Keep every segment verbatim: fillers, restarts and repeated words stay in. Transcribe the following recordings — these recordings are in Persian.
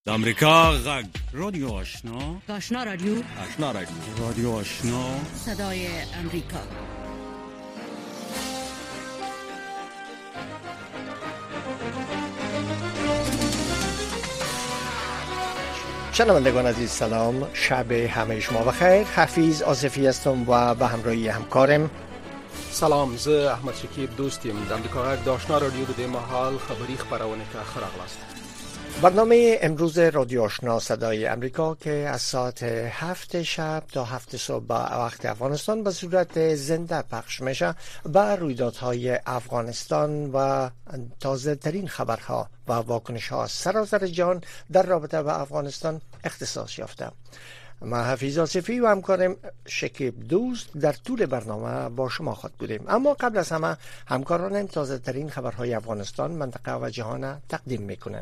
د امریکا غږ رادیو آشنا آشنا رادیو آشنا رادیو رادیو آشنا صدای امریکا. شنوندگان عزیز سلام، شب همه شما بخیر. حفیظ آصفی هستم و به همراهی همکارم. سلام، زه احمد شکیب دوست یم. د امریکا غږ د آشنا رادیو د دې مهال خبری خبرونه که خراغلاست. برنامه امروز رادیو آشنا صدای امریکا که از ساعت هفت شب تا هفت صبح وقت افغانستان به صورت زنده پخش میشه و رویدادهای افغانستان و تازه ترین خبرها و واکنش ها سراسر جهان در رابطه با افغانستان اختصاص یافته. ما حفیظ آصفی و همکارم شکیب دوست در طول برنامه با شما خود بودیم، اما قبل از همه همکارانم تازه ترین خبرهای افغانستان، منطقه و جهان تقدیم میکنن.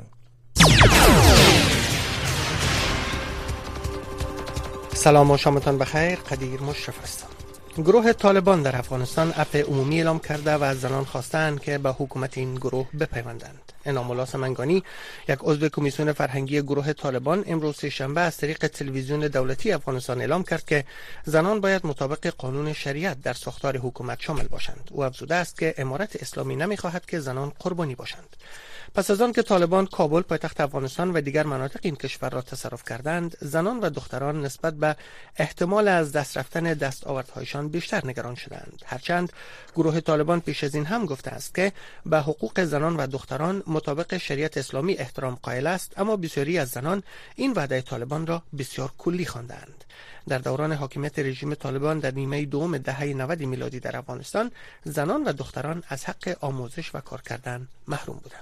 سلام و شامتان بخیر. قدیر مشرف هستم. گروه طالبان در افغانستان عفو عمومی اعلام کرده و از زنان خواستند که به حکومت این گروه بپیوندند. انعام الله سمنگانی، یک عضو کمیسیون فرهنگی گروه طالبان، امروز سه‌شنبه از طریق تلویزیون دولتی افغانستان اعلام کرد که زنان باید مطابق قانون شریعت در ساختار حکومت شامل باشند. او افزوده است که امارت اسلامی نمی‌خواهد که زنان قربانی باشند. پس از آن که طالبان کابل پایتخت افغانستان و دیگر مناطق این کشور را تصرف کردند، زنان و دختران نسبت به احتمال از دست رفتن دستاوردهایشان بیشتر نگران شدند. هرچند گروه طالبان پیش از این هم گفته است که به حقوق زنان و دختران مطابق شریعت اسلامی احترام قائل است، اما بسیاری از زنان این وعده طالبان را بسیار کلی خواندند. در دوران حاکمیت رژیم طالبان در نیمه دوم دهه نود میلادی در افغانستان، زنان و دختران از حق آموزش و کار کردن محروم بودند.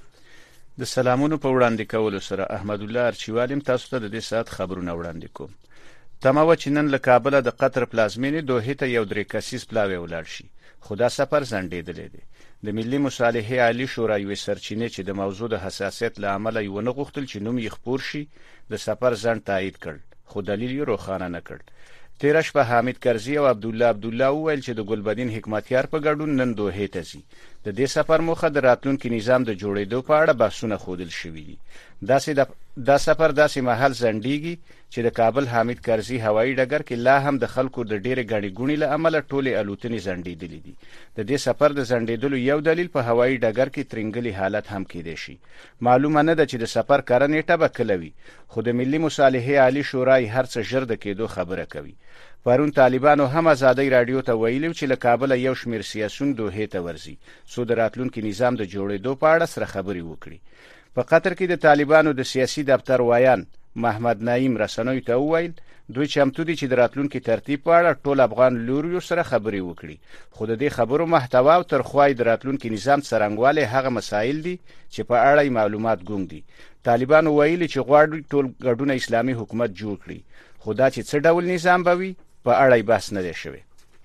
د سلامونو په وړاندې کولو سره احمد الله ارچیوالیم تاسو ته د دې ساعت خبرونه وړاندې کوم. تمه و چې نن له کابله د قطر پلازمینې دوحې ته یو درې کسیز پلاوی ولاړ شي، خو دا سفر ځنډېدلی دی. د ملي مصالحې عالي شورا یوې سرچینې چې د موضوع د حساسیت له امله یې ونه غوښتل چې نوم یې خپور شي، د سفر ځنډ تایید کړ، خو دلیل یې روښانه نه کړ. تیره شپه حامد کرزي او عبدالله عبدالله وویل چې د ګلبدین حکمتیار په ګډون نن دوحې ته ځي. د دې سفر موخه د راتلونکي نظام د جوړېدو په اړه بحثونه ښودل شوي دي. داسې دا سفر داسې مهال ځنډېږي چې د کابل حامد کرزي هوایي ډګر کې لا هم د خلکو د ډېرې ګڼې ګوڼې له امله ټولې الوتنې ځنډېدلې دي. د دې سفر د ځنډېدلو یو دلیل په هوایي ډګر کې ترنګلي حالت هم کېدی شي. معلومه نه ده چې د سفر کره نیټه به کله وي، خو د ملي مصالحې عالي شورا یې هر څه ژر د کېدو خبره کوي. پرون طالبانو هم ازادۍ راډیو ته ویلي چې له کابله یو شمېر سیاسیون دوحې ته ورځي څو د راتلونکي نظام د جوړېدو په اړه سره خبرې وکړي. په قطر کې د طالبانو د سیاسي دفتر وایان محمد نعیم رسنیو ته وویل دوی چمتو دي چې د راتلونکي ترتیب په اړه ټول افغان لوریو سره خبرې وکړي، خو د دې خبرو محتوا او ترخوای د راتلونکي نظام څرنګوالی هغه مسایل دي چې په اړه معلومات ګونګ دي. طالبانو ویلي چې غواړي ټول ګډونه اسلامي حکومت جوړ کړي، خو دا چې څه ډول نظام به وي په اړه بحث نه دی شوی.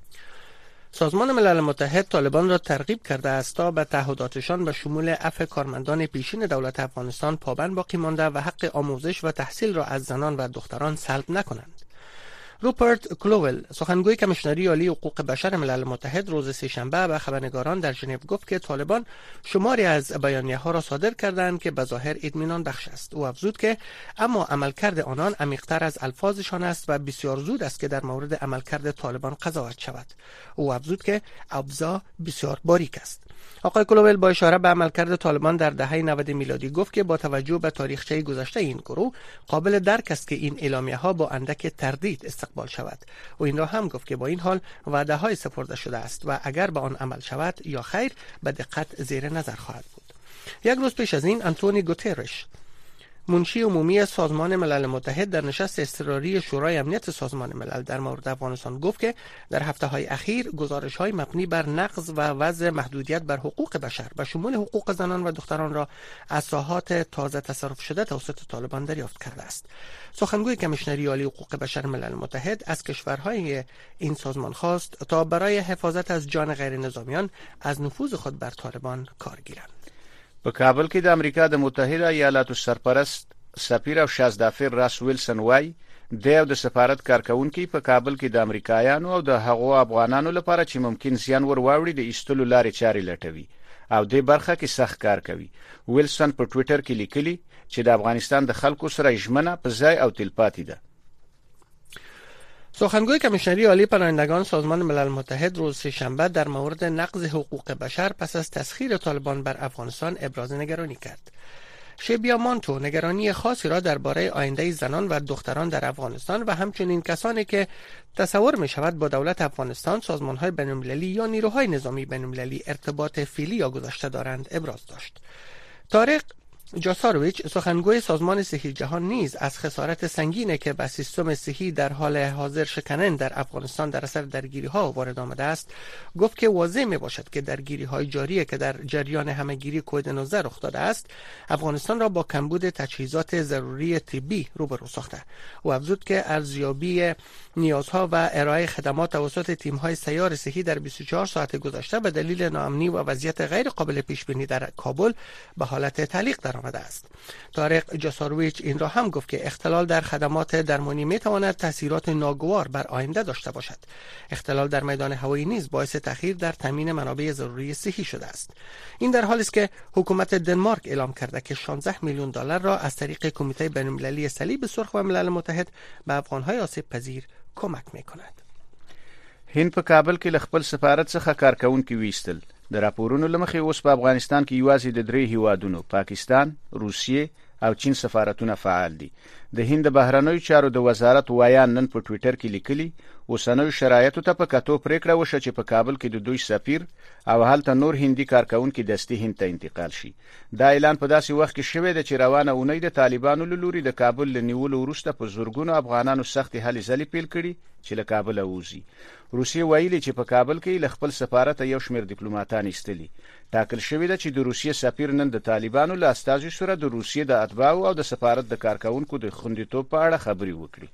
سازمان ملل متحد طالبان را ترغیب کرده است تا به تعهداتشان به شمول عفو کارمندان پیشین دولت افغانستان پابند باقی مانده و حق آموزش و تحصیل را از زنان و دختران سلب نکنند. روپرت کلوول، سخنگوی کمیشنری عالی حقوق بشر ملل متحد، روز سه‌شنبه به خبرنگاران در ژنو گفت که طالبان شماری از بیانیه‌ها را صادر کردند که به ظاهر اطمینان بخش است. او افزود که اما عملکرد آنان عمیق‌تر از الفاظشان است و بسیار زود است که در مورد عملکرد طالبان قضاوت شود. او افزود که اوضاع بسیار باریک است. آقای کلوول با اشاره به عملکرد طالبان در دهه نود میلادی گفت که با توجه به تاریخچه گذشته این گروه قابل درک است که این اعلامیه‌ها با اندک تردید استقبال شود. و این را هم گفت که با این حال وعده‌های سپرده شده است و اگر به آن عمل شود یا خیر به دقت زیر نظر خواهد بود. یک روز پیش از این انتونی گوترش، منشی عمومی سازمان ملل متحد، در نشست اضطراری شورای امنیت سازمان ملل در مورد افغانستان گفت که در هفته‌های اخیر گزارش‌های مبنی بر نقض و وضع محدودیت بر حقوق بشر به شمول حقوق زنان و دختران را از ساحات تازه تصرف شده توسط طالبان دریافت کرده است. سخنگوی کمیشنری عالی حقوق بشر ملل متحد از کشورهای این سازمان خواست تا برای حفاظت از جان غیر نظامیان از نفوذ خود بر طالبان کار گیرند. په کابل کې د امریکا د متحده ایالاتو سرپرست سفیر او شازدافیر راس ویلسن وای د د سفارت کارکونکو په کابل کې د امریکایانو او د هغو افغانانو لپاره چې ممکن زیان ور واوړي د ایستلو لارې چارې لټوي. او د برخه کې سخت کار کوي. ویلسون په ټوئیټر کې لیکلي چې د افغانستان د خلکو سره ژمنه په ځای او تلپاتې ده. سخنگوی کمیشنری عالی پناهندگان سازمان ملل متحد روز سه‌شنبه در مورد نقض حقوق بشر پس از تسخیر طالبان بر افغانستان ابراز نگرانی کرد. شبیا مانتو نگرانی خاصی را درباره آینده زنان و دختران در افغانستان و همچنین کسانی که تصور می شود با دولت افغانستان، سازمان‌های بین‌المللی یا نیروهای نظامی بین‌المللی ارتباط فعلی یا گذشته دارند ابراز داشت. طارق جاسارویچ سخنگوی سازمان صحی جهان نیز از خسارت سنگینی که به سیستم صحی در حال حاضر شکننده در افغانستان در اثر درگیری ها وارد آمده است گفت که واضح می باشد که درگیری های جاری که در جریان همهگیری کووید نوزده رخ داده است افغانستان را با کمبود تجهیزات ضروری طبی روبرو ساخته. او افزود که ارزیابی نیازها و ارائه خدمات توسط تیم های سیار صحی در بیست و چهار ساعت گذشته به دلیل ناامنی و وضعیت غیر قابل پیش بینی در کابل به حالت تعلیق در آمده است. طارق جاسارویچ این را هم گفت که اختلال در خدمات درمانی می تواند تاثیرات ناگوار بر آینده داشته باشد. اختلال در میدان هوایی نیز باعث تأخیر در تامین منابع ضروری صحی شده است. این در حالی است که حکومت دنمارک اعلام کرده که شانزده میلیون دلار را از طریق کمیته بین‌المللی صلیب سرخ و ملل متحد به افغان‌های آسیب پذیر کمک می‌کند. هند په کابل کې ل خپل سفارت څخه کارکونکي ویستل. د راپورونو لمخې اوس په افغانستان کې یوازې د درې هیوادونو پاکستان، روسیې او چین سفارتونه فعال دي. د هند بهرنیو چارو د وزارت وایان نن په ټوئیټر کې لیکلي اوسنیو شرایطو ته په کتو پریکړه وشوه چې په کابل کې د دوی سفیر او هلته نور هندي کارکونکي دستي هند ته انتقال شي. دا اعلان په داسې وخت کې شوی دی چې روانه اونۍ د طالبانو له لوري د کابل له نیولو وروسته په زورګونو افغانانو سختې هلې ځلې پیل کړي چې له کابله ووځي. روسیې ویلي چې په کابل کې له خپل سفارت یو شمېر ډیپلوماټان ایستلي. ټاکل شوی ده چې د روسیې سفیر نن د طالبانو له استازو سره د روسیې د اتباعو او د سفارت د کارکونکو د خوندیتوب په اړه خبرې وکړي.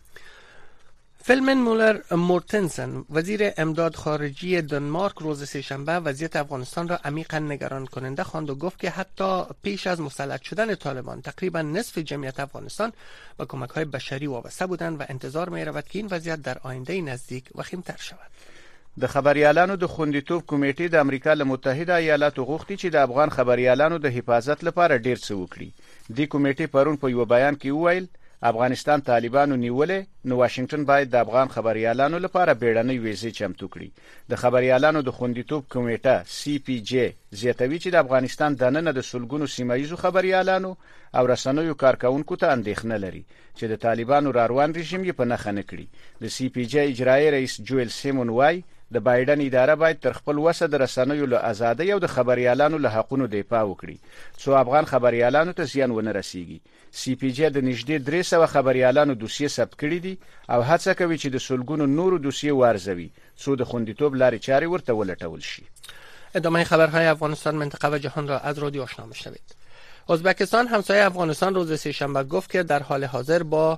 فیلمن مولر مورتنسن وزیر امداد خارجی دنمارک روز سه‌شنبه وضعیت افغانستان را عمیقا نگران کننده خواند و گفت که حتی پیش از مسلط شدن طالبان تقریبا نصف جمعیت افغانستان با کمک‌های بشری وابسته بودند و انتظار می‌رود که این وضعیت در آینده نزدیک وخیم‌تر شود. د خبريالانو د خوندیتوب کمیټې د امریکا له متحده ایالاتو غوښتي چې د افغان خبريالانو د حفاظت لپاره ډیر څه وکړي. د کمیټې پرون په یو بیان کې وویل افغانستان طالبانو نیولې نو واشنگټن باید د افغان خبريالانو لپاره بیړنۍ ویزې چمتو کړي. د خبريالانو د خوندیتوب کمیټه سی پی جی زیاتوي چې د افغانستان دننه د سلګونو سیمایي خبريالانو او رسنیو کارکونکو ته اندېښنه لري چې د طالبانو راروان رژیم یې په نښه نه کړي. د سی پی جی اجرایي رئیس جوئل سیمون وای د بایدن اداره باید تر خپل وسه د رسنیو له ازادۍ او د خبريالانو له حقونو دفاع وکړي څو افغان خبريالانو ته زیان ونه رسیږي. سی پی جی د نږدې درې سوه خبريالانو دوسیې ثبت کړي دي او هڅه کوي چې د سلګونو نورو دوسیې وارزوي څو د خوندیتوب لارې چارې ورته ولټول شي. ادامه خبرهای افغانستان، منطقه و جهان را از رادیو آشنا میشنوید. ازبکستان همسایه افغانستان روز سه‌شنبه گفت که در حال حاضر با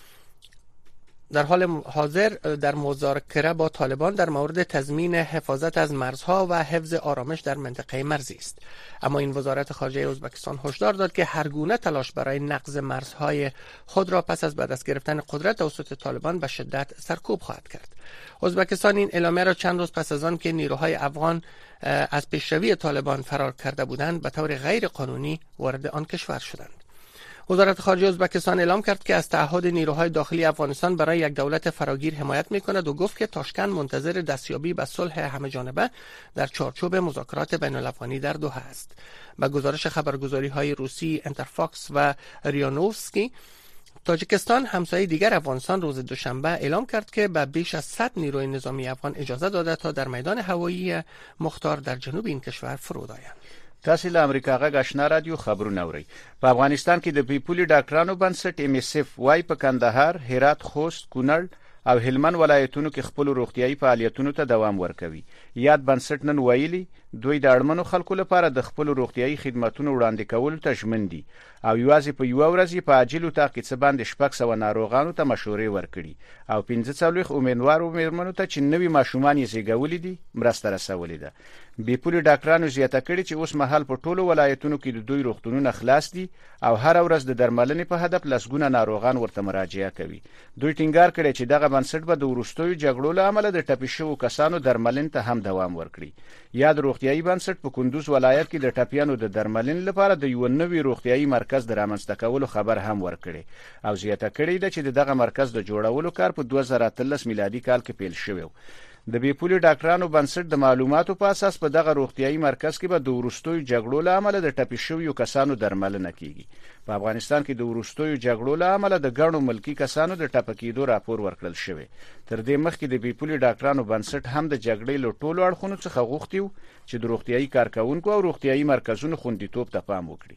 در حال حاضر در مذاکره با طالبان در مورد تضمین حفاظت از مرزها و حفظ آرامش در منطقه مرزی است. اما این وزارت خارجه ازبکستان هشدار داد که هر گونه تلاش برای نقض مرزهای خود را پس از به دست گرفتن قدرت توسط طالبان به شدت سرکوب خواهد کرد. ازبکستان این اعلامیه را چند روز پس از آن که نیروهای افغان از پیشروی طالبان فرار کرده بودند به طور غیر قانونی وارد آن کشور شدند. وزارت خارجه ازبکستان اعلام کرد که از تعهد نیروهای داخلی افغانستان برای یک دولت فراگیر حمایت می‌کند و گفت که تاشکند منتظر دستیابی به صلح همه‌جانبه در چارچوب مذاکرات بین‌الافغانی در دوحه است. به گزارش خبرگزاری‌های روسی انترفاکس و ریانوفسکی، تاجیکستان همسایه دیگر افغانستان روز دوشنبه اعلام کرد که به بیش از صد نیروی نظامی افغان اجازه داده تا در میدان هوایی مختار در جنوب این کشور فرود آیند. تاسو له امریکا غږ آشنا رادیو خبرونه اورئ. په افغانستان کې د پیپولي ډاکټرانو بنسټ ام اس اف وای په کندهار، هرات، خوست، کونړ او هلمند ولایتونو کې خپل روغتيایي فعالیتونو ته دوام ورکوي. یاد بنسټ نن ویلي دوی د اړمنو خلکو لپاره د خپل روغتيایي خدماتونو وړاندې کولو ته ژمن دي او یوازې په یو ورځ په عاجل اتاق کې څه باندې شپږ سوه ناروغانو ته مشورې ورکړي او پنځه څلوېښت امیدوارو مېرمنو ته چې نوي ماشومان یې زیږولي دي مرسته رسولې ده. بیپولي ډاکټرانو زیاته کړې چې اوس مهال په ټولو ولایتونو کې د دوی روغتونونه خلاص دي او هر ورځ د درملنې په هدف لسګونه ناروغان ورته مراجعه کوي. دوی ټینګار کړی چې دغه بنسټ به د وروستیو جګړو له امله د ټپي شوو کسانو درملنې ته هم دوام ورکړي. یا د روغتیايي بنسټ په کندوز ولایت کې د ټپیانو د درملنې لپاره د یو نوي روغتیايي مرکز د رامنځته کولو خبر هم ورکړي او زیاته کړې ده چې دغه مرکز د جوړولو کار په دوه زره اتلس میلادي کال کې پیل شوی و. د بیپولي ډاکټرانو بنسټ د معلوماتو په اساس په دغه روغتیايي مرکز کې به د وروستیو جګړو له امله د ټپي شویو کسانو درملنه کیږي. په افغانستان کې د وروستیو جګړو له امله د ګڼو ملکی کسانو د ټپه کېدو راپور ورکړل شوی. تر دې مخکې د بیپولي ډاکټرانو بنسټ هم د جګړې له ټولو اړخونو څخه غوښتي و چې د روغتیايي کارکونکو او روغتیايي مرکزونو خوندیتوب ته پام وکړي.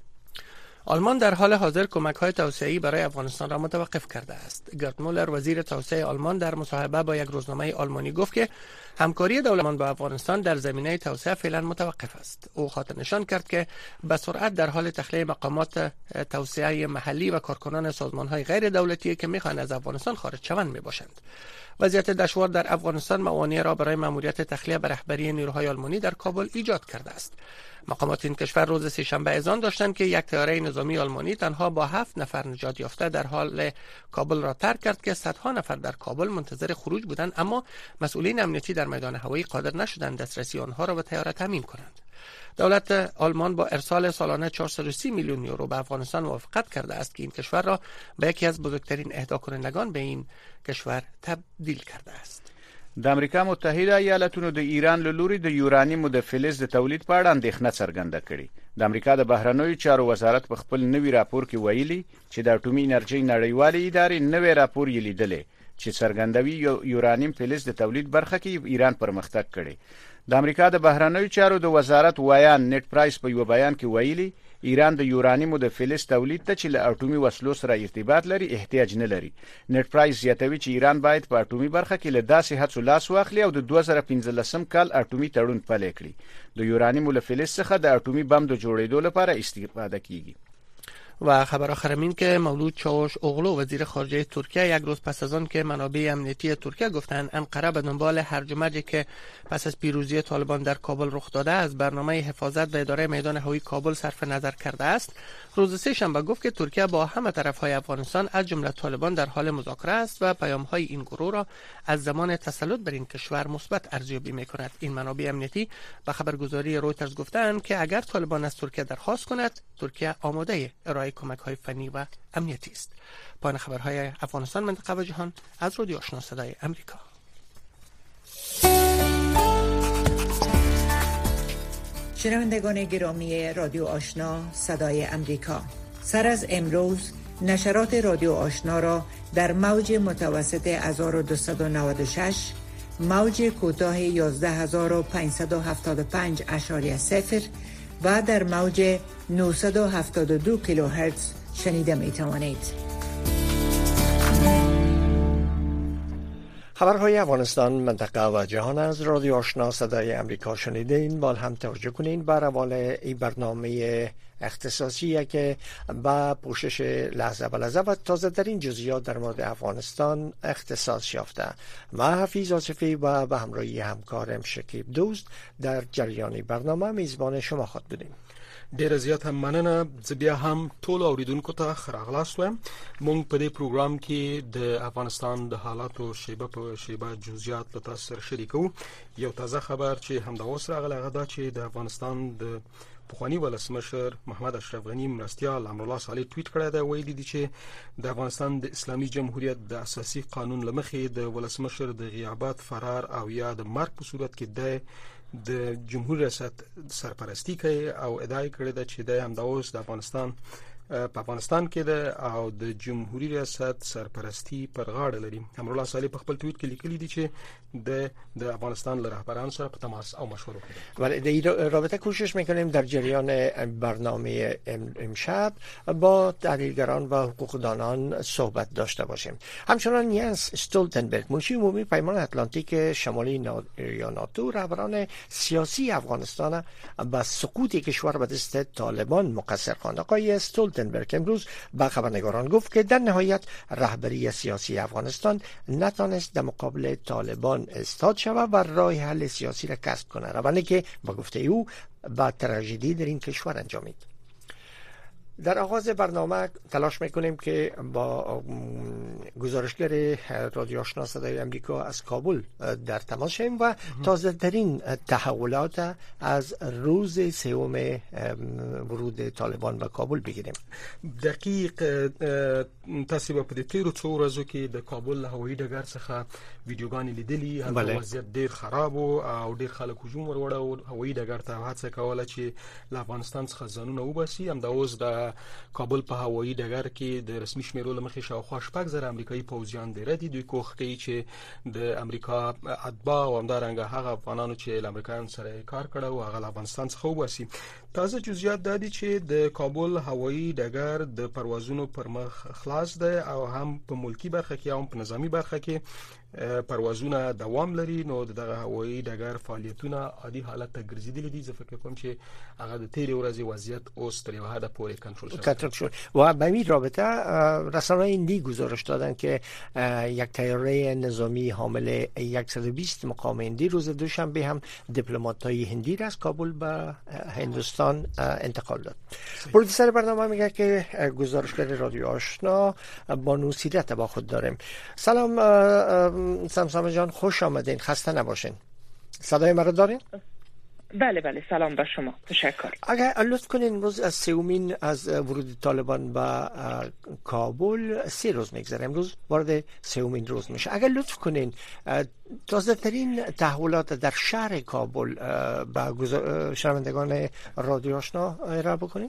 آلمان در حال حاضر کمک‌های توسعه‌ای برای افغانستان را متوقف کرده است. گرت مولر وزیر توسعه آلمان در مصاحبه با یک روزنامه آلمانی گفت که همکاری دولت با افغانستان در زمینه توسعه فعلا متوقف است. او خاطر نشان کرد که به سرعت در حال تخلیه مقامات توسعه محلی و کارکنان سازمان‌های غیر دولتی که می‌خواهند از افغانستان خارج شوند میباشند. وضعیت دشوار در افغانستان موانع را برای مأموریت تخلیه به رهبری نیروهای آلمانی در کابل ایجاد کرده است. مقامات این کشور روز سه‌شنبه اذعان داشتند که یک طیاره نظامی آلمانی تنها با هفت نفر نجات یافته در حال کابل را ترک کرد که صدها نفر در کابل منتظر خروج بودند، اما مسئولین امنیتی در میدان هوایی قادر نشدند دسترسی آنها را به طیاره تامین کنند. دولت آلمان با ارسال سالانه چهارصد و سی میلیون یورو به افغانستان موافقت کرده است که این کشور را به یکی از بزرگترین اهدا کنندگان به این کشور تبدیل کرده است. د امریکا متحده ایالاتونو د ایران له لوري د یورانیم د فلز د تولید په اړه اندېښنه څرګنده کړې. د امریکا د بهرنیو چارو وزارت په خپل نوي راپور کې ویلي چې د اټومي انرژي نړیوالې ادارې نوې راپور یې لیدلی چې څرګندوي یورانیم فلز د تولید برخه کې ایران پرمختګ کړي. د امریکا د بهرنیو چارو د وزارت وایان نت پرایس په یو بیان کې ویلي ایران د یورانیم د فلز تولید ته چې له اټومي وسلو سره ارتباط لري احتیاج نه لري. نت پرایس زیاتوي چې ایران باید په اټومي برخه کې له داسې هڅو لاس واخلي او د دوه زره پنځلسم کال اټومي تړون پلی کړي. د یورانیم له فلز څخه د اټومي بم د جوړېدو لپاره استفاده کیږي. و خبر آخر این که مولود چاوش اوغلو وزیر خارجه ترکیه یک روز پس از آن که منابع امنیتی ترکیه گفتند انقره به دنبال هرج و مرجی که پس از پیروزی طالبان در کابل رخ داده از برنامه حفاظت و اداره میدان هوایی کابل صرف نظر کرده است، روز سه شنبه گفت که ترکیه با همه طرفهای افغانستان از جمله طالبان در حال مذاکره است و پیام‌های این گروه را از زمان تسلط بر این کشور مثبت ارزیابی می‌کند. این منابع امنیتی به خبرگزاری رویترز گفتند که اگر طالبان از ترکیه درخواست کند، ترکیه آماده ارائه کمک‌های فنی و امنیتی است. پایان خبرهای افغانستان، منطقه و جهان از رادیو آشنا صدای آمریکا. شنوندگان گرامی رادیو آشنا صدای آمریکا، سر از امروز نشرات رادیو آشنا را در موج متوسط هزار و دویست و نود و شش، موج کوتاه یازده هزار و پانصد و هفتاد و پنج اشاری صفر و در موج نهصد و هفتاد و دو کیلوهرتز شنیده می توانید. خبرهای افغانستان، منطقه و جهان از رادیو آشنا صدای امریکا شنیدین. بال هم توجه کنین بر روال این برنامه اختصاصی که با پوشش لحظه به لحظه و تازه در این جزئیات در مورد افغانستان اختصاص یافته. ما حفیظ آصفی و به همراهی همکارم شکیب دوست در جریان برنامه میزبان شما خود بودیم. ډیره زیات هم مننه. زه بیا هم ټول اوریدونکو ته ښه راغلاست وایم. مونږ په دې پروګرام کې د افغانستان د حالاتو شیبه په شیبه جزئیات له تاسو سره شریکو. یو تازه خبر چې همدا اوس راغلی هغه دا چې د افغانستان د پخوانی ولسمشر محمد اشرف غنی مرستیال امرالله صالح ټویټ کړی دی، ویلي دي چې د افغانستان د اسلامي جمهوریت د اساسي قانون له مخې د ولسمشر د غیابت، فرار او یا د مرګ په صورت کې د د جمهور ریاست سرپرستی کوي او ادعا کړې ده چې د همدا اوس د افغانستان په افغانستان کې ده او د جمهوریت ریاست سرپرستی پر غاړه لري. امرالله صالح په خپل توییت کې لیکلي دي چې د د افغانستان له رهبرانو سره په تماس او مشورو کې ولی در این رابطه کوشش میکنیم در جریان برنامه امشب با تحلیلگران و حقوقدانان صحبت داشته باشیم. همچنان ینس استولتنبرگ منشی عمومی پیمان اتلانتیک شمالی یا ناتو رهبران سیاسی افغانستان به سقوط کشور به دست طالبان مقصر خواند. آقای استولتنبرگ استولتنبرگ امروز به خبرنگاران گفت که در نهایت رهبری سیاسی افغانستان نتانست در مقابل طالبان ایستاد شود و راه حل سیاسی را کسب کنه، روندی که با گفته او با تراژدی در این کشور انجامید. در آغاز برنامه تلاش میکنیم که با گزارشگر رادیو آشنا صدای امریکا از کابل در تماس شویم و تازه ترین تحولات از روز سوم ورود طالبان به کابل بگیریم. دقیق تاسو په دې تیرو څو ورځو کې د کابل هوایي ډګر څخه ویډیوګانې لیدلې، هغه وضعیت ډیر خراب او ډیر خلک هجوم وروړ او هوایي ډګر ته هڅه کوله چې له افغانستان څخه ځانونه وباسي. هم د اوس د کابل په هوایي ډګر کې د رسمي شمیرو له مخې شاوخوا شپږ زره امریکایي پوځیان دی ردي. دوی کوښښ کوي چې د امریکا اتباع او همدارنګه هغه افغانانو چې له امریکایانو سره کار کړی او هغه له افغانستان څخه وباسي. تازه جزئیات دا دي چې د کابل هوایي ډګر د پروازونو پر مخ خلاص ده او هم په ملکی برخه کې او په نظامی برخه کې پروازونه دوام لري. نو دغه هوایي ډګر فعالیتونه عادي حالت ته ګرځیدلي دي. زه فکر کوم چې هغه د تیرې ورځې وضعیت اوس تر یو حد پورې کنټرل شوی کنټرل شد و به این رابطه رسانه‌های هندی گزارش دادن که یک طیاره نظامی حامل صد و بیست مقام هندی روز دوشنبه هم دیپلمات‌های هندی را از کابل به هندوستان انتقال داد. پرودوسر برنامه میگه که گزارشگر رادیو آشنا بانو سیرت با خود داریم. سلام سمسم جان، خوش آمدین، خسته نباشین. صدای مرا دارین؟ بله بله، سلام به شما، تشکر. اگر لطف کنین، امروز از سومین از ورود طالبان به کابل سه روز میگذره، امروز وارد سومین روز میشه. اگر لطف کنین تازه ترین تحولات در شهر کابل به شنوندگان رادیو آشنا ارائه بکنین.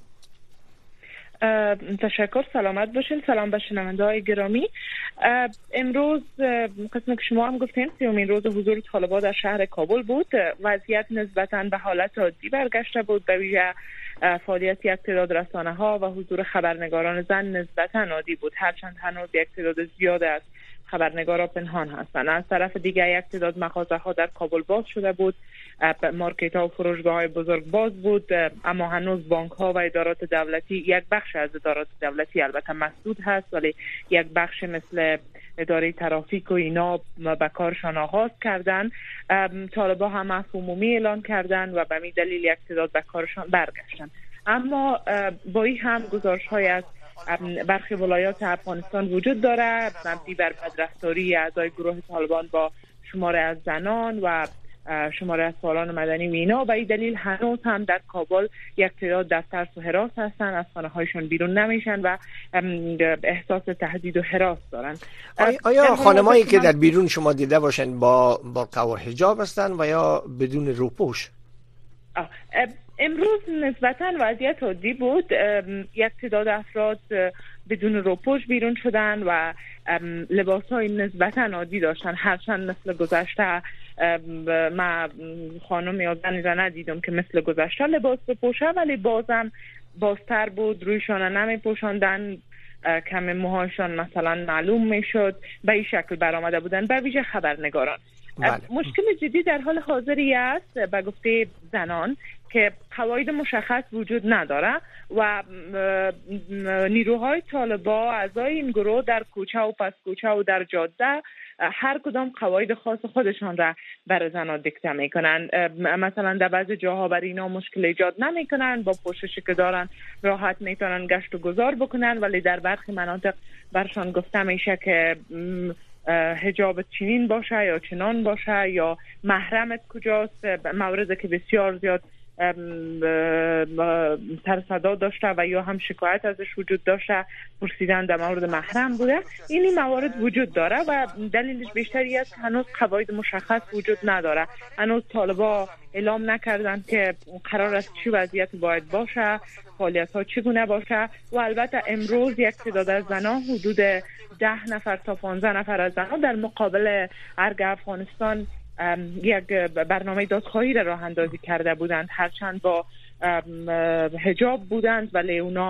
تشکر، سلامت باشین. سلام به شنونده های گرامی. امروز قسم که شما هم گفتین سومین روز حضور طالبان در شهر کابل بود. وضعیت نسبتاً به حالت عادی برگشته بود، به ویژه فعالیت یک تعداد رسانه ها و حضور خبرنگاران زن نسبتاً عادی بود، هرچند هنوز یک تعداد زیاد از خبرنگاران پنهان هستند. از طرف دیگر یک تعداد مغازه ها در کابل باز شده بود، مارکت ها و فروشگاه های بزرگ باز بود، اما هنوز بانک ها و ادارات دولتی، یک بخش از ادارات دولتی البته مسدود هست، ولی یک بخش مثل اداره ترافیک و اینا به کارشان آغاز کردن. طالبان هم عفو عمومی اعلان کردن و به این دلیل یک تعداد به کارشان برگشتن. اما با این هم گزارش های از برخی ولایات افغانستان وجود داره مبنی بر بدرفتاری اعضای گروه طالبان با شماره از زنان و شماره از فعالان مدنی و اینا. به این دلیل هنوز هم در کابل یک تعداد در ترس و هراس هستن، از خانه هایشان بیرون نمیشن و احساس تهدید و هراس دارن. آیا خانمایی که در بیرون شما دیده باشن با برقع و حجاب هستن و یا بدون روپوش؟ امروز نسبتاً وضعیت عادی بود. یک تعداد افراد بدون روپوش بیرون شدن و لباس‌های نسبتاً عادی داشتن، هرچند مثل گذشته ما خانم یا زنی را ندیدم که مثل گذشته لباس بپوشه، ولی بازم بازتر بود، رویشان نمی پوشاندن، کم موهاشان مثلا معلوم میشد، به این شکل برآمده بودن، به ویژه خبرنگاران. بله. مشکل جدی در حال حاضری است به گفته زنان که قواعد مشخص وجود نداره و نیروهای طالبان اعضای این گروه در کوچه و پس کوچه و در جاده هر کدام قواعد خاص خودشان را برای زنان دیکته میکنن. مثلا در بعض جاها برای اینا مشکل ایجاد نمیکنن، با پوششی که دارن راحت میتونن گشت و گذار بکنن، ولی در برخی مناطق برشان گفته میشه که حجاب چنین باشه یا چنان باشه یا محرمت کجاست، موردی که بسیار زیاد سر صدا داشته و یا هم شکایت ازش وجود داشته، پرسیدن در مورد محرم بوده. این موارد وجود داره و دلیلش بیشتری است هنوز قواعد مشخص وجود نداره. هنوز طالبان اعلام نکردن که قرار است چی وضعیت باید باشه، فعالیت ها چگونه باشه. و البته امروز یک تعداد از زنان، حدود ده نفر تا پانزده نفر از زنان در مقابل ارگ افغانستان یک برنامه دادخواهی را راه اندازی کرده بودند، هرچند با حجاب بودند ولی اونا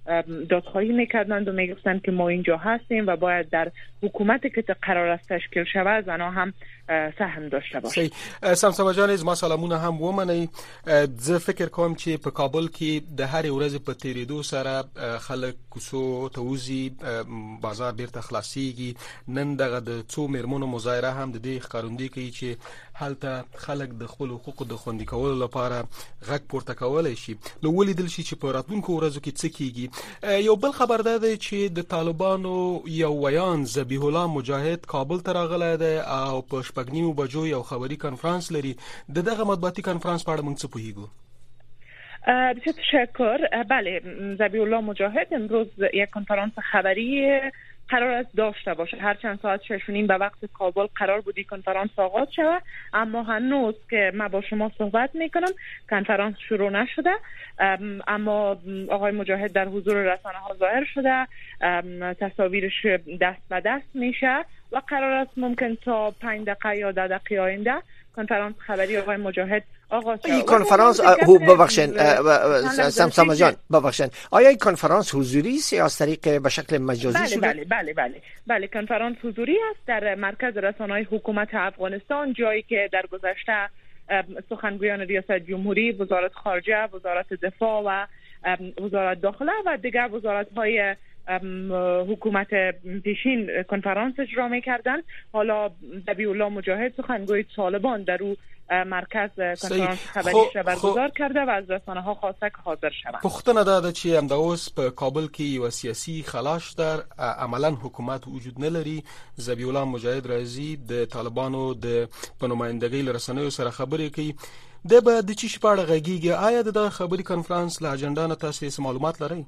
دادخواهی میکردند و میگفتند که ما اینجا هستیم و باید در حکومتی که قرار است تشکیل شود زنها هم سهم داشته باشه. سمسمه جان از ما سلامونه هم ومنئ. زه فکر کوم چې په کابل کې د هرې ورځې په تیریدو سره خلک کوڅو ته وځي، بازار بیرته خلاصیږي. نن دغه د څو میرمنو مظاهره هم د دې ښکارندویي کوي چې هلته خلک د خپل حقوقو د خوندي کولو لپاره غږ پورته کولی شي. نو ولیدل شي چې په راتلونکو ورځو کې څه کیږي. یو بل خبر ده دی چې د طالبانو یو ویان ذبیح الله مجاهد کابل ته راغلی دی او په شپږ نیمو بجو یو خبري کنفرانس لري. د دغه مطبوعاتي کنفرانس په اړه موږ څه پوهیږو؟ بسیار تشکر. بله، ذبیح الله مجاهد امروز یک کنفرانس خبری قرار است داشته باشه. هر چند ساعت شش و نیم به وقت کابل قرار بودی کنفرانس آغاز شود، اما هنوز که من با شما صحبت میکنم کنفرانس شروع نشده. اما آقای مجاهد در حضور رسانه ها ظاهر شده، تصاویرش دست به دست میشه و قرار است ممکن تا پنج دقیقه یا ده دقیقه آینده کنفرانس خبری آقای مجاهد آغاز شد. این کنفرانس هو ببخشید سمسمه جان ببخشید، آیا این کنفرانس حضوری است یا از طریق به شکل مجازی بله شده؟ بله بله بله بله کنفرانس حضوری است در مرکز رسانه‌های حکومت افغانستان، جایی که در گذشته سخنگویان ریاست جمهوری، وزارت خارجه، وزارت دفاع و وزارت داخله و دیگر وزارت‌های حکومت پیشین کنفرانس اجرا می‌کردند. حالا ذبیح الله مجاهد سخنگوی طالبان در او مرکز کنفرانس خبریش را برگزار کرده و از رسانه ها خواسته که حاضر شوند. پوښتنه دا ده چې همدا اوس په کابل کې یو سیاسي خلاش در عملاً حکومت وجود نه لري. ذبیح الله مجاهد راځي د طالبانو د په نمائندګۍ له رسنیو سره خبرې کوي. د به د چی شپاړه غږیږي. آیا د خبري کنفرانس له اجنډا نه تاسو معلومات لرئ؟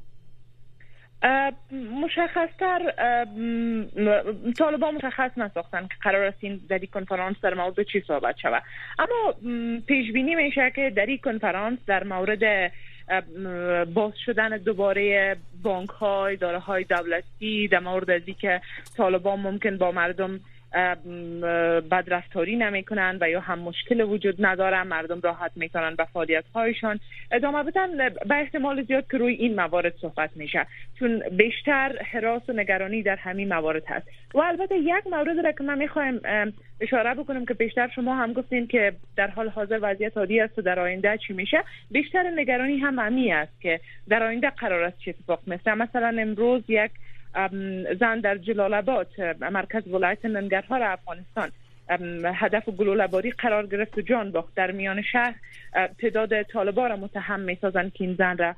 مشخصتر طالبان مشخص نساختن که قرار است این در این کنفرانس در مورد چی صحبت شود، اما پیش بینی میشه که در این کنفرانس در مورد باز شدن دوباره بانک های، اداره های دولتی، در مورد از اینکه طالبان ممکن با مردم بدرفتاری نمی کنند و یا هم مشکل وجود ندارن، مردم راحت میتونن به فعالیت هایشان ادامه بدن، به احتمال زیاد که روی این موارد صحبت میشه، چون بیشتر هراس و نگرانی در همین موارد هست. و البته یک مورد را که من میخوایم اشاره بکنم که بیشتر شما هم گفتین که در حال حاضر وضعیت عادی است و در آینده چی میشه، بیشتر نگرانی هم همین است که در آینده قرار است چه اتفاق میفته. مثلا امروز یک زن در جلال آباد، مرکز ولایت ننگرهار افغانستان، هدف گلوله‌باری قرار گرفت و جان باخت. در میان شهر تعداد طالبان را متهم می‌سازند که این زن را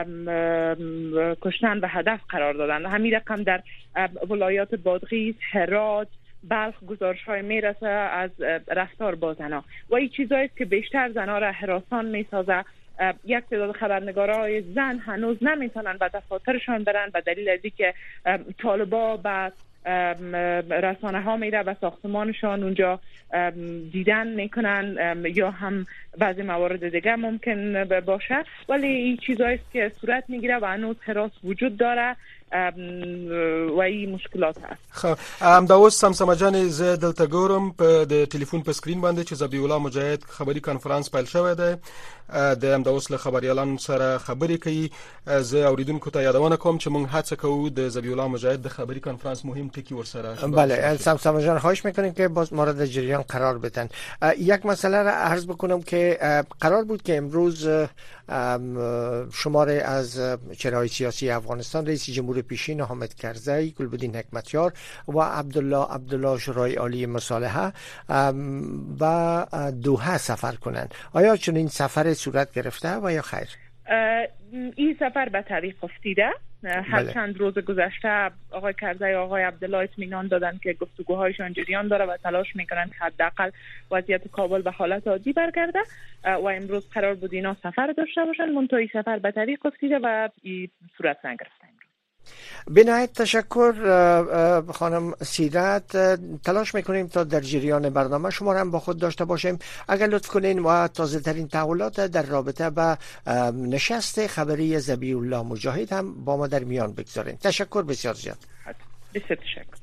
کشتن و هدف قرار دادند. همین رقم در ولایات بادغیس، هرات، بلخ گزارش‌های میرسه از رفتار با زنها و این چیزایی که بیشتر زنها را هراسان می‌سازه. یک تعداد خبرنگارای زن هنوز نمیتونن به دفاترشان برن به دلیل از اینکه طالبا به رسانه ها میره و ساختمانشان اونجا دیدن میکنن یا هم بعضی موارد دیگه ممکن باشه، ولی این چیزایی که صورت میگیره و هنوز هراس وجود داره و این مشکلات هست. خب همدا اوس سمسمه جان زه دلته ګورم په د ټلیفون په سکرین باندې چې ذبیح الله مجاهد خبري کنفرانس پیل شوی دی. د همدا اوس له خبريالانو سره خبرې کوي. زه اوریدونکو ته یادونه کوم چې موږ هڅه کوو د ذبیح الله مجاهد د خبري کنفرانس مهم ټکی ورسره. بله سمسمه جان خواهش میکنیم که باز مورد جریان قرار بدن. یک مسئله را عرض بکنم که قرار بود که امروز شماره از چهره‌های سیاسی افغانستان، رئیس جمهور پیشین حامد کرزی، گلبدین حکمتیار و عبدالله عبدالله شورای عالی مصالحه و دوحه سفر کنند. آیا چون این سفر صورت گرفته و یا خیر؟ این سفر به طریق افتیده. هر بله. چند روز گذشته آقای کرزی و آقای عبدالله اطمینان دادن که گفتگوهایشان جریان داره و تلاش میکنن که حداقل وضعیت کابل به حالت عادی برگرده و امروز قرار بود اینا سفر داشته باشن، منتهی سفر به طریق افتیده و این صورت نگرفته. به نهایت تشکر خانم سیرت. تلاش میکنیم تا در جریان برنامه شما را هم با خود داشته باشیم. اگر لطف کنین و تازه ترین تحولات در رابطه با نشست خبری ذبیح الله مجاهد هم با ما در میان بگذارین. تشکر بسیار زیاد. بسیار تشکر.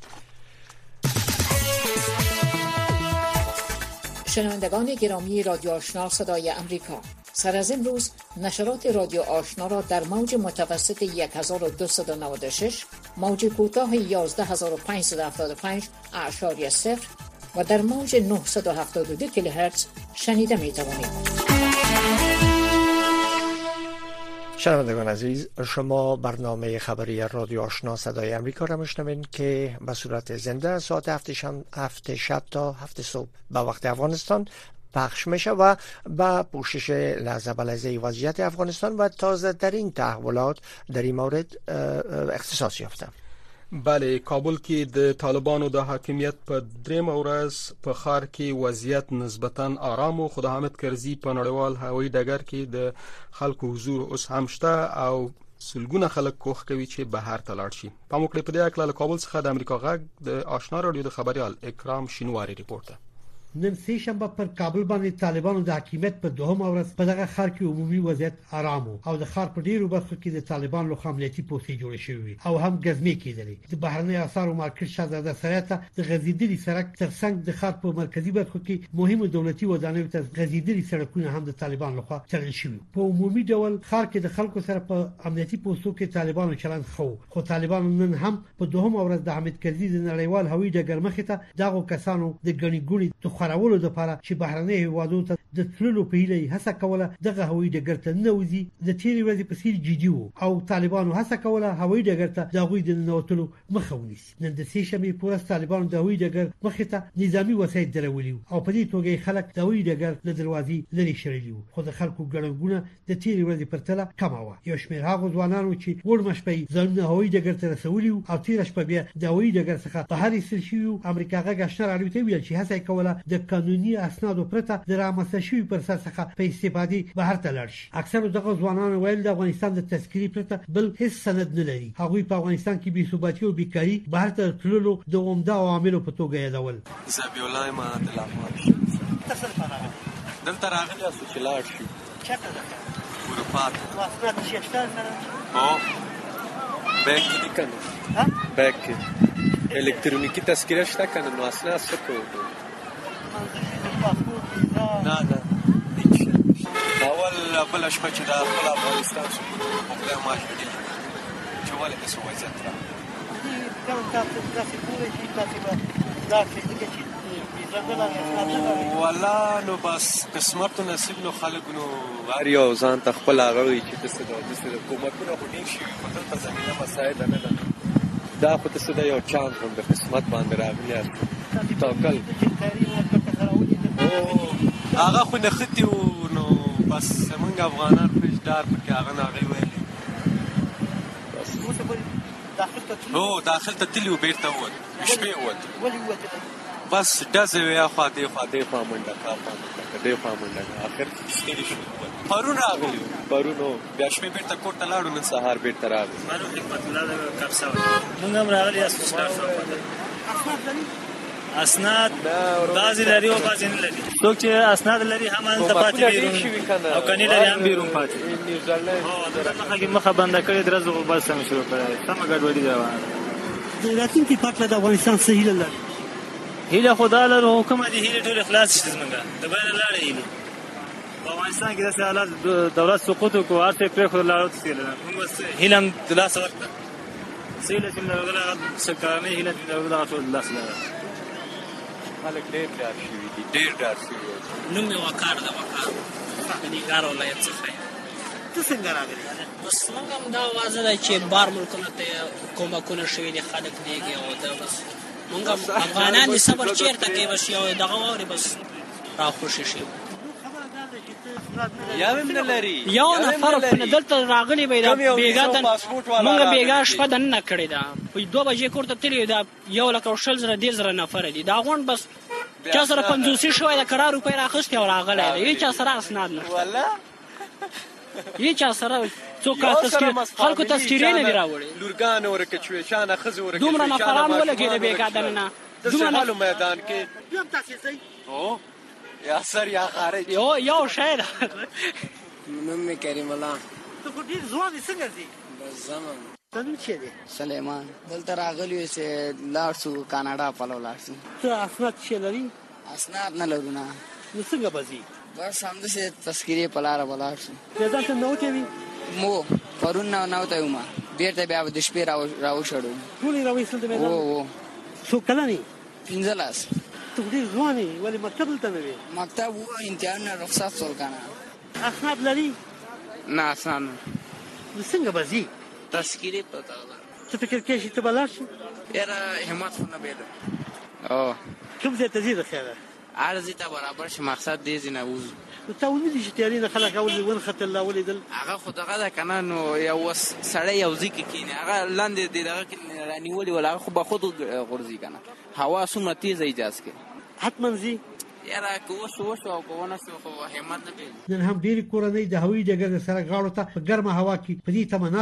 شنوندگان گرامی رادیو آشنا صدای امریکا، سر از امروز نشرات رادیو آشنا را در موج متوسط صد و دویست و نود و شش، موج کوتاه یازده هزار و پانصد و هفتاد و پنج اعشاری صفر و در موج نهصد و هفتاد و دو کیلوهرتز شنیده می توانید. شنوندگان عزیز، شما برنامه خبری رادیو آشنا صدای امریکا را میشنوید که به صورت زنده از ساعت هفت شب, هفت شب تا هفت صبح به وقت افغانستان پخش میشه و با پوشش لحظه به لحظه وضعیت افغانستان و تازه ترین تحولات در این مورد اختصاص یافته. بله، کابل کې د طالبانو د حاکمیت په دریم ورځ په ښار کې وضعیت نسبتاً آرام و. خو د حامد کرزي په نړیوال هوایي ډګر کې د خلکو حضور اوس هم شته او سلګونه خلک کوښښ کوي چې بهر ته لاړ شي. پام وکړئ په دې اړه له کابل څخه د امریکا غږ د آشنا رادیو د خبريال اکرام شینواری ریپورت. نن سه شنبه پر کابل باندې طالبانو د حاکمیت په دوهم ورځ په دغه ښار کې عمومي وضعیت آرام او د ښار په ډیرو برخو کې د طالبانو له خوا امنیتي پوستې جوړې شوې او هم ګزمې کېدلې. د بهرنی اثارو مارکیټ شاهزاده سرای ته د غزیدلي سړک ترڅنګ د ښار په مرکزی برخو کې مهمه دولتي ودانیو ته غزیدلي سړکونه هم د طالبانو له خوا تړل شوي. په عمومي ډول ښار کې د خلکو سره په امنیتي پوستو کې طالبانو چلند خو خو طالبانو نن هم په دوهم ورځ د حامد کرزي د نړیوال هوایي ډګر مخې ته دغه کسانو د غني ګونی د خورولو لپاره چې بهرنی هیوادو ته د تللو په هیله هڅه کوله دغه هوایي ډګر ته نوځي. د تیرې ورځې په څیر جدي وو او طالبانو هڅه کوله هوایي ډګر ته د هغوی د ننوتلو مخه ونیسي. نن د سې شنبې په ورځ طالبانو د هوایي ډګر مخې ته نظامي وسایط درولي او په دې توګه خلک د هوایي ډګر له دروازې لرې شړلي وو. خو د خلکو ګڼګونه د تیرې ورځې پر تله کم وه. یو شمېر هغو ځوانانو چې وړمه شپه ځانونه هوایي ډګر ته رسولي وو او تیره شپه بیا د هوایي ډګر څخه بهر ایستل شوي وو. امریکا غږ آشنا راډیو ته ویل چې هڅه یې کوله د قانوني اسنادو پرته د رامنځته شوي پرسر څخه په استفادې بهر ته لاړ شي. اکثره دغه ځوانانو ویل د افغانستان د تذکرې پرته بل هیڅ سند نه لري. هغوی په افغانستان کې بې ثباتي او بیکاري بهر ته تللو د عمده عواملو په توګه یادول. زبیولای ما د لغمان تاسو څنګه دلته راغلی یاست چې لاړ شي چاته اروپا ته؟ واسطه شي سره او بیگ کې دي کنه ها بیگ کې الکترونیکی تذکره شته کنه نو اصلا څه کوو؟ نه نه اول بل شپه چې د خپل افغانستان شو خپل ما شدي چې ولې تاسو وځت را کوم تاسو تاسو پوره شي تاسو دا څه چې والله نو بس قسمت او نصیب نو خلک نو هر یو ځان ته خپل هغه وي چې تاسو د حکومتونو خو ډیر شي په دغه زمينه مساعد نه ده دا خو تاسو د یو چانس هم د قسمت باندې راغلی توکل او هغه خو نه ختي نو بس موږ افغانان پېژدار پکې هغه نه غوي ویلي بس داخل ته او داخل ته تلو بیرته ووت شپې ووت ولې ووت بس دزه یا خو دې خو دې خو منډه کا منډه دې خو منډه اخر ستړي شو پرون راغلی پرون بیا شپې بیرته کوټ ته لاړو نن سهار بیرته راغلی مانو حکمت الله د کپسا موږ هم راغلی اساس اسناد بعضی لري او بعضی نه لري. څوک چې اسناد لري هم ان تفاتی بیرون او کني لري هم بیرون پاتې. او دغه هغه مخه بنده کړی درځو بل سم شروع کړی. سم ګډوډي دا وایي. دولتین کې پاتله د افغانستان صحیح لري. هیله خدا له حکومت دې هیله ټول اخلاص شته زمونږه. د بین لاړې هیله. په افغانستان کې د حالات دولت سقوط کو ارته پر خو لاړو تسیل. موږ هیله هم د لاس ورته. سیله چې موږ غلا سکرانه هیله د ټول لاس لاره. خلک ډېر ډار شوي دي ډېر ډار شوي نوم یې وقار ده وقار کندهار ولایت څخه ته څنګه راغلی؟ بس موږ هم دا وازه ده چې بار ملکونو ته کومکونه شوي دي خلک نیږي او دا بس موږ افغانان دي صبر چېرته کوي بس یو دغه واوري بس راخوشي شي یا هم نه لري یو نفر دلته راغلی وي دا بیګا د موږ بیګا شپه د نه کړی دا په دوه بجې کور ته تللی دا یو لکه شل زره ډېر زره نفر دي دا غونډ بس چا سره پنځوسي شوی د قرار روپۍ راخیستې او راغلی دی هېچ چا سره اسناد نشته والله هېچ چا سره څوک خلکو تذکیرې نه دي راوړې لورګانې ورکه شوې شانه ښځې ورکه دومره نفران ولګېده بیګا دننه دومره میدان کې بیا هم تاسې ځئ یا سر یا خارج یو یو شی ده نوم مې کریم الله ته خو ډېر ځوان یې څنګه ځې بس زمم تا نوم څه دی سلیمان دلته راغلی یو چې لاړ شو کاناډا پلو لاړ شو ته اسناد څه لري اسناد نه لرو نه نو څنګه به ځې بس همداسې تذکرې په لاره ولاړ شو. دا څه نو کوي مو پرون نه نه ته ما بیرته بیا د شپې راو راوشړو. ټول راوېستل د میدان. او او څو کلنی پنځلس. ته دې ځواني ولی مکتب ته نه وې؟ مکتب و امتحان رخصت سول کنه. اسناد لري؟ نه اسناد څنګه بزي؟ تذکرې پتا ده. څه فکر کې شي ته بلار شي؟ یاره همت خو نه بیل. او کوم ځای ته ځې د خیره؟ ارزي ته برابر شي مقصد دې نه وز. ته ولې چې تیاری نه خلک اول ون خطر لا ولیدل؟ هغه خو دغه ده کنه نو یو سړی یو ځکه کینه هغه لاندې دی دغه رانیولې ولا خو به خود غورځي کنه. هوا سمه تیز ایجاز کې. حتمن زی یاره کو شو شو او کو نه شو خو همت نه بیل. نن هم ډېری کورنۍ د هوایي ډګر سره غاړو ته په ګرمه هوا کې په دې تمنا